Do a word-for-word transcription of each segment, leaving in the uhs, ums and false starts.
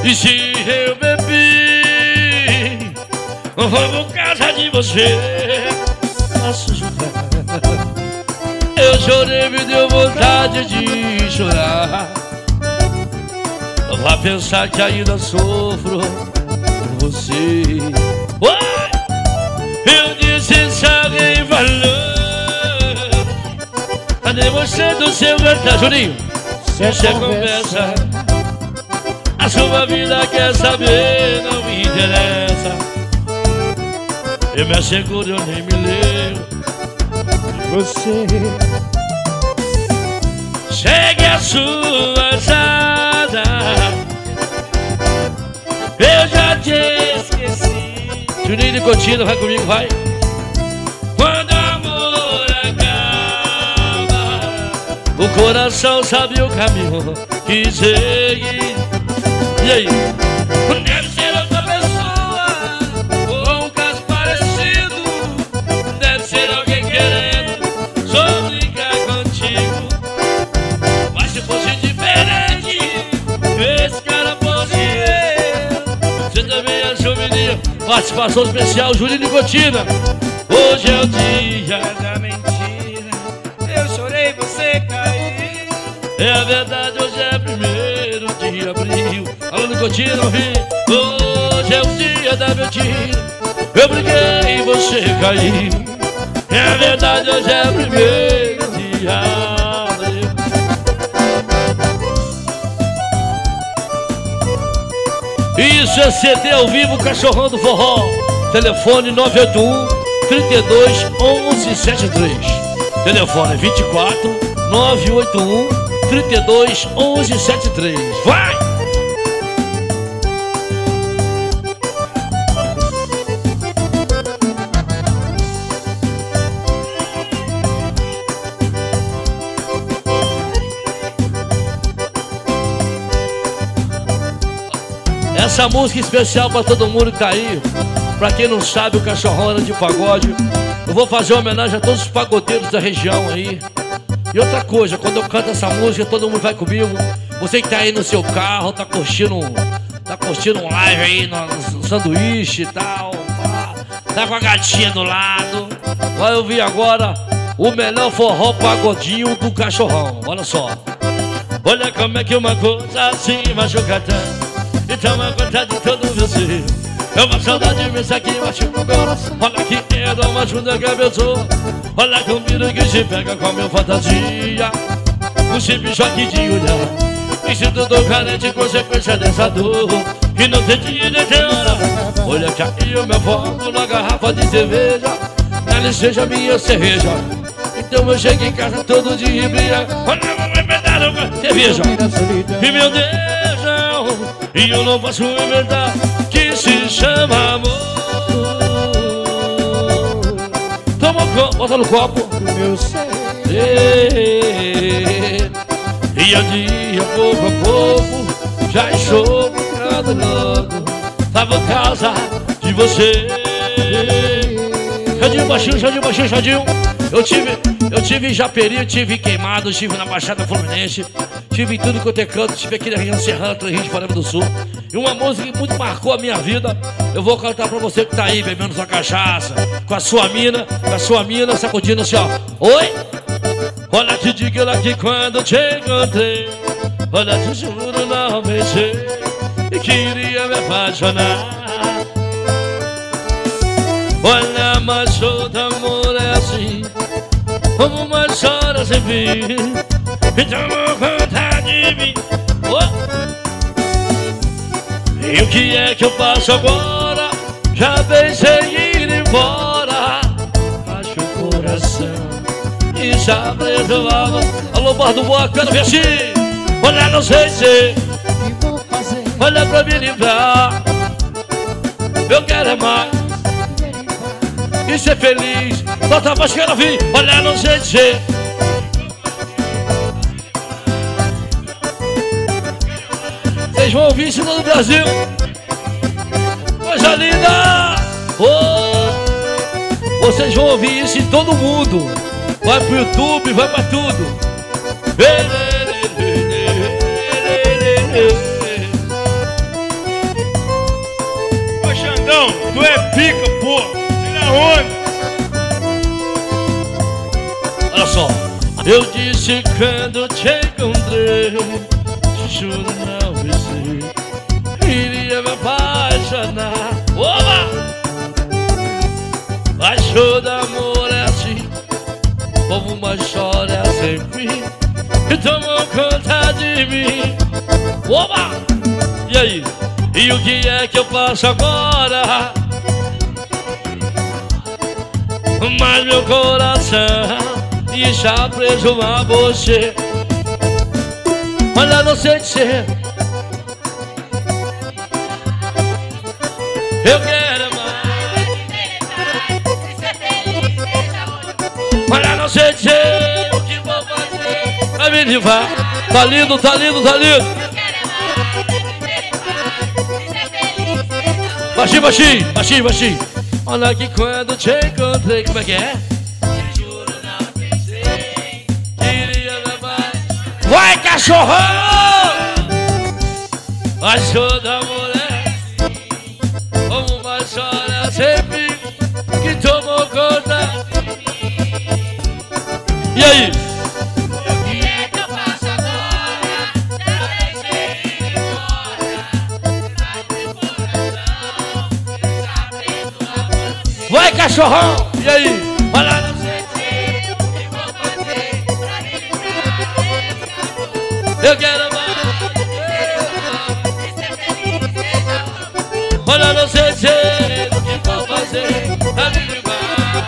E se eu bebi, vou por causa de você. Posso jurar. Eu chorei, me deu vontade de chorar. Vai pensar que ainda sofro por você. Uai! Eu disse se alguém valor, cadê você do seu verdade? Juninho, você conversa, a sua vida quer saber, não me interessa. Eu me asseguro, eu nem me lembro. Você segue a sua estrada, eu já te esqueci. Juninho Nicotina, vai comigo, vai. Quando o amor acaba, o coração sabe o caminho que segue. E aí? Deve ser outra pessoa, ou um caso parecido. Deve ser alguém querendo só brincar contigo. Mas se fosse diferente, esse cara fosse eu. Você também achou, menino? Participação especial, Juninho Nicotina. Hoje é o dia da mentira. Eu chorei, você caiu. É a verdade, hoje é primeiro de abril. Alô, Nicotina, ouvi. Hoje é o dia da mentira. Eu briguei e você caiu. É a verdade, hoje é primeiro de abril. Isso é C D ao vivo, Cachorrão do Forró. Telefone nove oito um, três dois, um um sete três. Telefone vinte e quatro, nove oito um, três dois, um um sete três. Vai! Essa música especial pra todo mundo que tá aí. Pra quem não sabe, o Cachorrão era de pagode. Eu vou fazer uma homenagem a todos os pagodeiros da região aí. E outra coisa, quando eu canto essa música, todo mundo vai comigo. Você que tá aí no seu carro, tá curtindo Tá curtindo um live aí no, no sanduíche e tal, tá com a gatinha do lado. Vai ouvir agora o melhor forró pagodinho do Cachorrão. Olha só. Olha como é que uma coisa assim machuca tanto e toma conta de todo você. É uma saudade imensa que machuca o coração. Olha que é uma ajuda que abençoa. Olha que um vírus que se pega com a minha fantasia. Um simples choque de olhar. E se tudo carente, consequência dessa dor que não tem dia nem tem hora. Olha que aí o meu fogo na garrafa de cerveja. Ela seja minha cerveja. Então eu chego em casa todo dia e brilha. Olha, eu vou inventar uma cerveja. E meu Deus, não. E eu não posso inventar. Que se chama amor. Toma o copo, bota no copo. Meu ser. E a dia, pouco a pouco, já estou ficando louco. Tava por causa de você. Xandinho baixinho, Xandinho baixinho, Xandinho. Eu tive, eu tive em Japeri, eu tive Queimado, tive na Baixada Fluminense, tive em tudo quanto é canto, tive aqui na região serrana, Três Rios de Paraíba do Sul. E uma música que muito marcou a minha vida, eu vou cantar pra você que tá aí bebendo sua cachaça, com a sua mina, com a sua mina, sacudindo assim, ó. Oi? Olha, te digo lá que quando te encontrei, olha, te juro, não pensei e queria me apaixonar. Olha, mas todo amor é assim, como uma chora sem fim. Então vou contar de mim. Oh! E o que é que eu faço agora? Já pensei em ir embora, mas o coração e já perdoava. Alô, Bar do Boa, quero ver assim. Olha, não sei se olha pra me livrar. Eu quero é mais e ser feliz. Bota a voz que eu não vi. Olha, não sei se vocês vão ouvir isso no Brasil. Coisa linda. Oh, vocês vão ouvir isso em todo mundo. Vai pro YouTube, vai pra tudo. Eu disse quando te encontrei, juro não pensei, iria me apaixonar. Oba! Baixou do amor é assim, como uma história sem fim, que tomou conta de mim. Oba! E aí? E o que é que eu faço agora? Mas meu coração está preso a você. Olha, não sei dizer, eu quero mais. Olha, não sei dizer o que vou fazer. Vai me livrar. Tá lindo, tá lindo, tá lindo. Baixinho, baixinho, baixinho, baixinho. Olha que quando te encontrei, como é que é? Juro não pensei, queria levar. Vai, cachorrão! Mas toda mulher, como uma história sempre que tomou conta. E aí? Vai, cachorrão! E aí? Olha, não sei o que vou fazer pra me livrar. Eu quero mais. Olha, não sei o que vou fazer pra me livrar.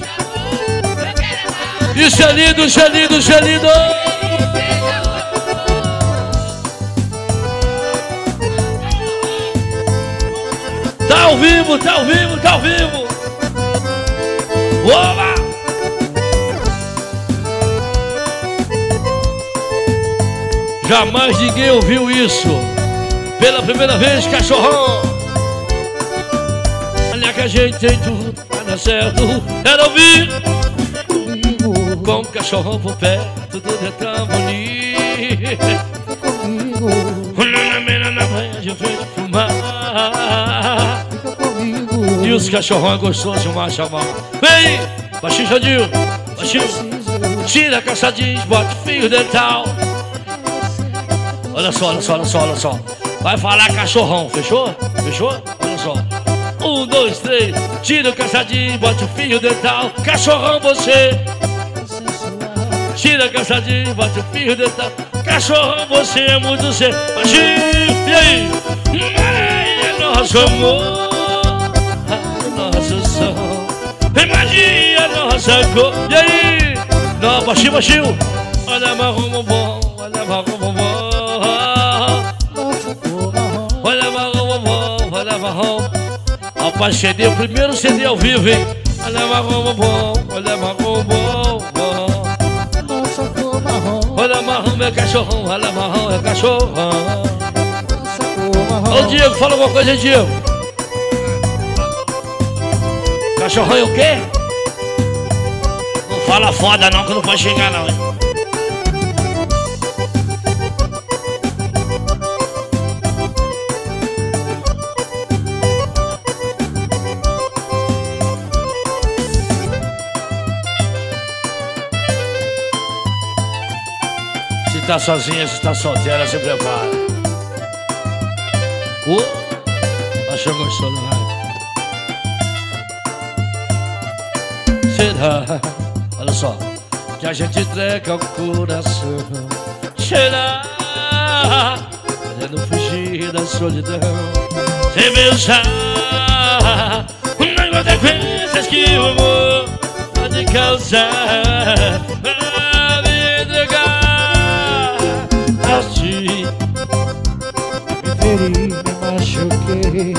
Isso é lindo, isso é lindo, isso é lindo. Tá ao vivo, tá ao vivo, tá ao vivo. Oba! Jamais ninguém ouviu isso. Pela primeira vez, cachorrão. Olha que a gente tem tudo pra dar certo. Era ouvir com o cachorrão por perto, tudo é tão bonito. Olha na beira na banha de frente fumar. E os cachorrão é gostoso de macho amar. Vem, baixinho, Jadinho, baixinho. Tira a calça jeans, bota fio dental. Olha só, olha só, olha só, olha só. Vai falar cachorrão, fechou? Fechou? Olha só. Um, dois, três. Tira o calça jeans, bota fio dental. Cachorrão você. Tira a calça jeans, bota fio dental. Cachorrão você é muito ser. Baixinho, e aí? É nosso amor. Nosso som, imagina nossa cor. E aí? Não, baixinho, baixinho. Olha marrom bom, olha marrom bom. Olha marrom bom, olha marrom. Rapaz, C D, o primeiro C D ao vivo, hein? Olha marrom bom, olha marrom bom. Olha marrom, meu cachorrão, olha marrom, é cachorrão. Ô Diego, fala alguma coisa aí, Diego. Cachorrão é o quê? Não fala foda não, que não pode xingar não, hein? Se tá sozinha, se tá solteira, se prepara. Uh, achou gostoso, né? Será, olha só, que a gente entrega o coração. Será, querendo fugir da solidão. Sem pensar nas consequências que o amor pode causar. Pra me entregar a ti. Me feri, me machuquei.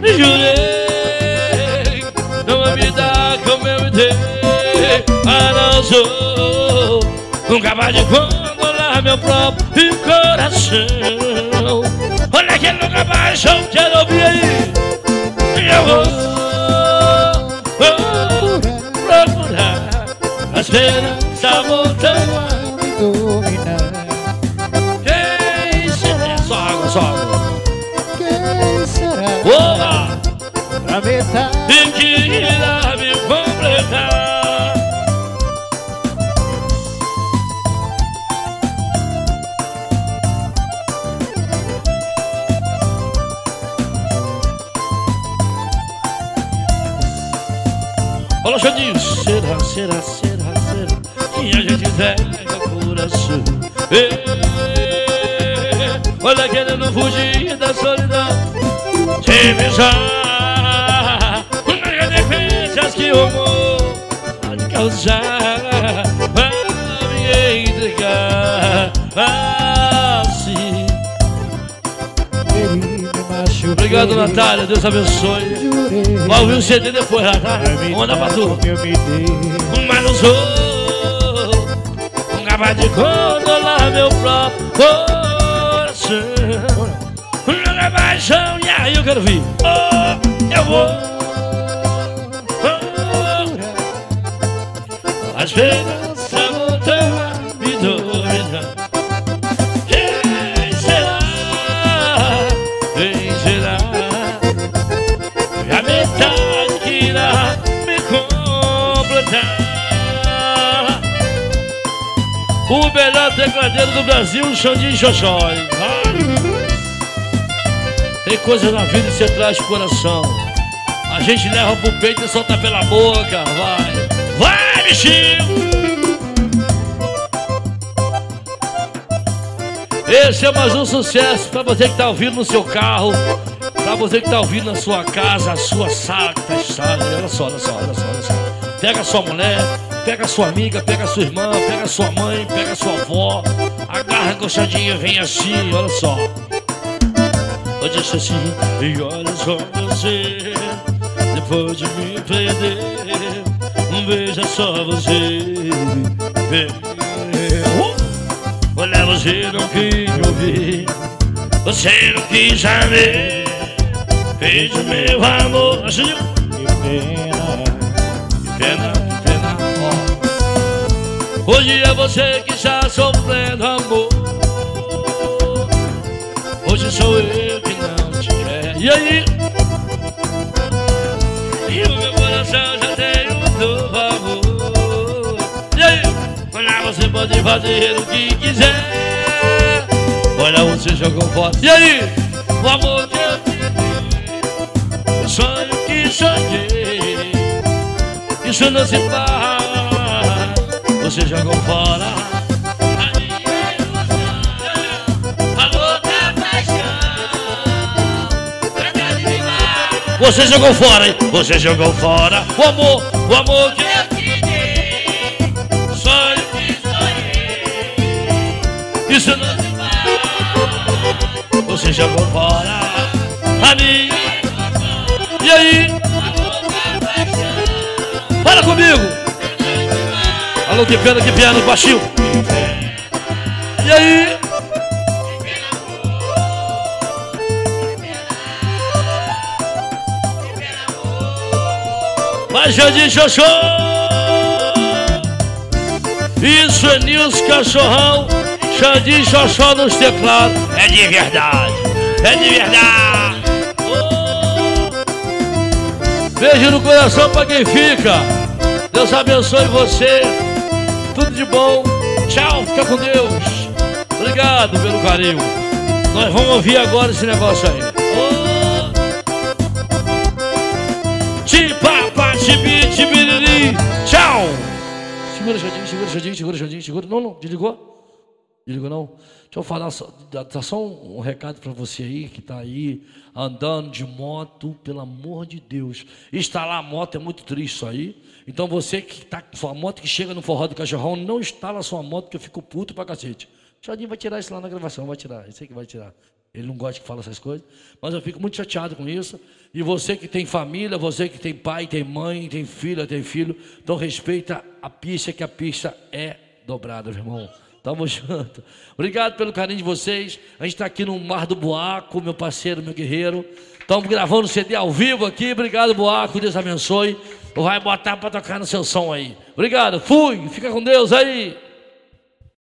Jurei não vai me dar como eu me dei. Ah, não sou capaz de controlar meu próprio coração. Olha que nunca mais eu quero ouvir aí. Eu vou, vou procurar a esperança voltando a me dominar. Quem será? Só água, só água. Quem será? Opa! Pra metade e que irá me completar. Olha, Xandinho. Será, será, será, será que a gente entrega o coração? Ei, olha, querendo fugir da solidão, te beijar, nega defesas que o amor pode causar, vai me entregar assim. Obrigado, Natália, Deus abençoe. Vai ouvir o C D depois lá, tá? Vamos mandar pra tu. Mas não sou capaz de controlar meu próprio coração. Joga paixão, e aí eu quero vir. Oh, eu vou. Oh, a esperança voltou a me dominar. Quem será? Quem será? A metade que irá me completar. O melhor tecladeiro do Brasil, o Xandinho Xoxói. Tem coisa na vida que você traz pro coração. A gente leva pro peito e solta pela boca. Vai, vai, bichinho! Esse é mais um sucesso pra você que tá ouvindo no seu carro, pra você que tá ouvindo na sua casa, a sua sala que tá estada. Olha só, olha só, olha só, olha só. Pega a sua mulher, pega a sua amiga, pega a sua irmã, pega a sua mãe, pega a sua avó. Agarra gostadinho, vem assim, olha só. Eu disse assim, e olha só você, depois de me prender, um beijo é só você. Uh! Olha, você não quis me ouvir, você não quis saber, fez o meu amor assim. Que pena, que pena, que pena, ó. Hoje é você que está sofrendo amor, hoje sou eu que não te quero. E aí? E o meu coração já tem um novo amor. E aí? Olha, você pode fazer o que quiser. Olha, você jogou fora. E aí? O amor que eu te dei, o sonho que sonhei, isso não se faz. Você jogou fora. Você jogou fora, hein? Você jogou fora o amor, o amor que eu te dei, o sonho que sonhei, isso não se faz. Você jogou fora a mim. E aí? Fala comigo. Alô, que pena, que piano, baixinho. E aí? Vai, Xandinho Xoxó! Isso é Nilson Cachorrão, Xandinho Xoxó nos teclados. É de verdade, é de verdade. Oh! Beijo no coração pra quem fica. Deus abençoe você. Tudo de bom. Tchau, fica com Deus. Obrigado pelo carinho. Nós vamos ouvir agora esse negócio aí. Oh! Tchau! Segura, Xandinho, segura, Xandinho, segura, Xandinho, segura. Não, não, desligou? Desligou não? Deixa eu falar, só, dá só um, um recado pra você aí, que tá aí, andando de moto, pelo amor de Deus. Instalar a moto é muito triste isso aí. Então você que tá com sua moto, que chega no Forró do Cachorrão, não instala a sua moto, que eu fico puto pra cacete. Xandinho vai tirar isso lá na gravação, vai tirar, eu sei que vai tirar. Ele não gosta que fala essas coisas, mas eu fico muito chateado com isso. E você que tem família, você que tem pai, tem mãe, tem filha, tem filho, então respeita a pista, que a pista é dobrada, meu irmão. Tamo junto. Obrigado pelo carinho de vocês. A gente tá aqui no Mar do Buaco, meu parceiro, meu guerreiro. Estamos gravando C D ao vivo aqui. Obrigado, Buaco, Deus abençoe. Vai botar pra tocar no seu som aí. Obrigado, fui, fica com Deus aí.